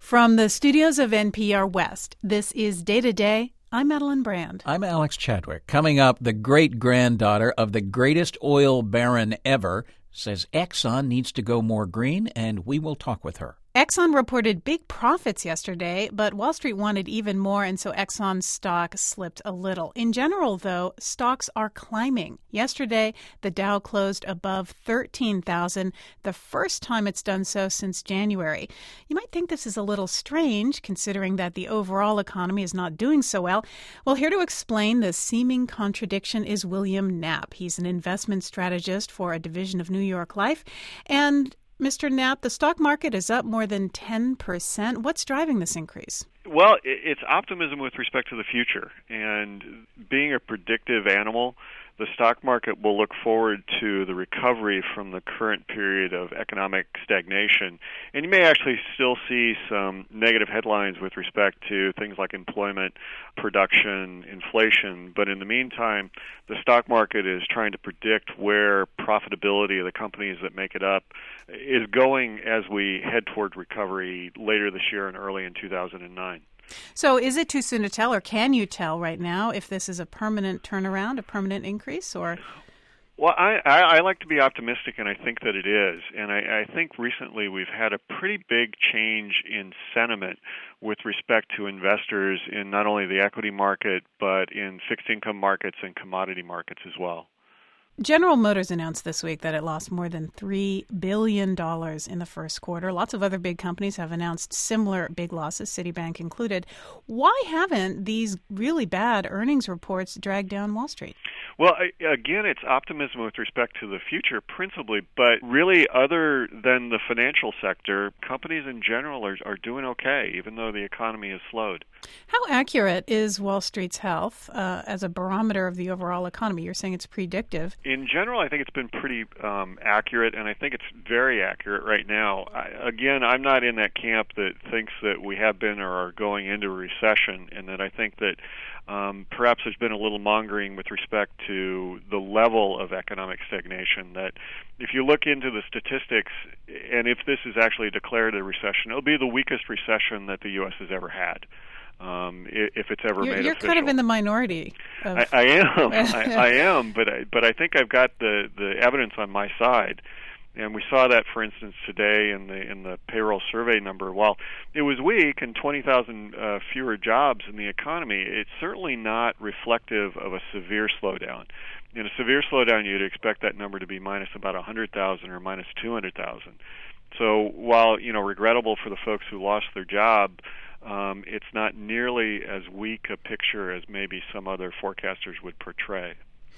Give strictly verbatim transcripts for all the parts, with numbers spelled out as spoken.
From the studios of N P R West, this is Day to Day. I'm Madeline Brand. I'm Alex Chadwick. Coming up, the great-granddaughter of the greatest oil baron ever says Exxon needs to go more green, and we will talk with her. Exxon reported big profits yesterday, but Wall Street wanted even more, and so Exxon's stock slipped a little. In general, though, stocks are climbing. Yesterday, the Dow closed above thirteen thousand, the first time it's done so since January. You might think this is a little strange, considering that the overall economy is not doing so well. Well, here to explain the seeming contradiction is William Knapp. He's an investment strategist for a division of New York Life, and Mister Knapp, the stock market is up more than ten percent. What's driving this increase? Well, it's optimism with respect to the future. And being a predictive animal, the stock market will look forward to the recovery from the current period of economic stagnation. And you may actually still see some negative headlines with respect to things like employment, production, inflation. But in the meantime, the stock market is trying to predict where profitability of the companies that make it up is going as we head toward recovery later this year and early in two thousand nine. So is it too soon to tell, or can you tell right now if this is a permanent turnaround, a permanent increase, or? Well, I, I, I like to be optimistic, and I think that it is. And I, I think recently we've had a pretty big change in sentiment with respect to investors in not only the equity market, but in fixed income markets and commodity markets as well. General Motors announced this week that it lost more than three billion dollars in the first quarter. Lots of other big companies have announced similar big losses, Citibank included. Why haven't these really bad earnings reports dragged down Wall Street? Well, again, it's optimism with respect to the future principally, but really other than the financial sector, companies in general are, are doing okay, even though the economy has slowed. How accurate is Wall Street's health uh, as a barometer of the overall economy? You're saying it's predictive. In general, I think it's been pretty um, accurate, and I think it's very accurate right now. I, again, I'm not in that camp that thinks that we have been or are going into a recession, and that I think that um, perhaps there's been a little mongering with respect to the level of economic stagnation, that if you look into the statistics, and if this is actually declared a recession, it'll be the weakest recession that the U S has ever had. Um, if it's ever you're, made you're official. You're kind of in the minority. Of... I, I am. I, I am, but I, but I think I've got the, the evidence on my side, and we saw that, for instance, today in the in the payroll survey number. While it was weak and twenty thousand uh, fewer jobs in the economy, it's certainly not reflective of a severe slowdown. In a severe slowdown, you'd expect that number to be minus about one hundred thousand or minus two hundred thousand. So while, you know, regrettable for the folks who lost their job, Um, it's not nearly as weak a picture as maybe some other forecasters would portray.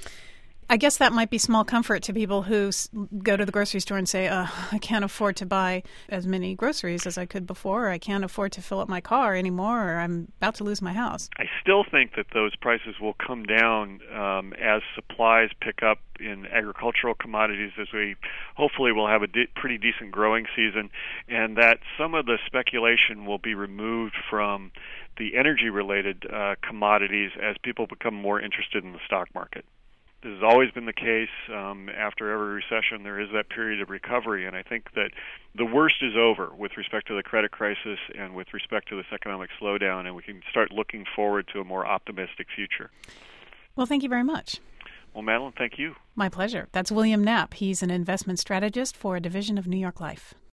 I guess that might be small comfort to people who go to the grocery store and say, uh, I can't afford to buy as many groceries as I could before, or I can't afford to fill up my car anymore, or I'm about to lose my house. I still think that those prices will come down um, as supplies pick up in agricultural commodities, as we hopefully will have a de- pretty decent growing season, and that some of the speculation will be removed from the energy-related uh, commodities as people become more interested in the stock market. This has always been the case. Um, after every recession, there is that period of recovery, and I think that the worst is over with respect to the credit crisis and with respect to this economic slowdown, and we can start looking forward to a more optimistic future. Well, thank you very much. Well, Madeline, thank you. My pleasure. That's William Knapp. He's an investment strategist for a division of New York Life.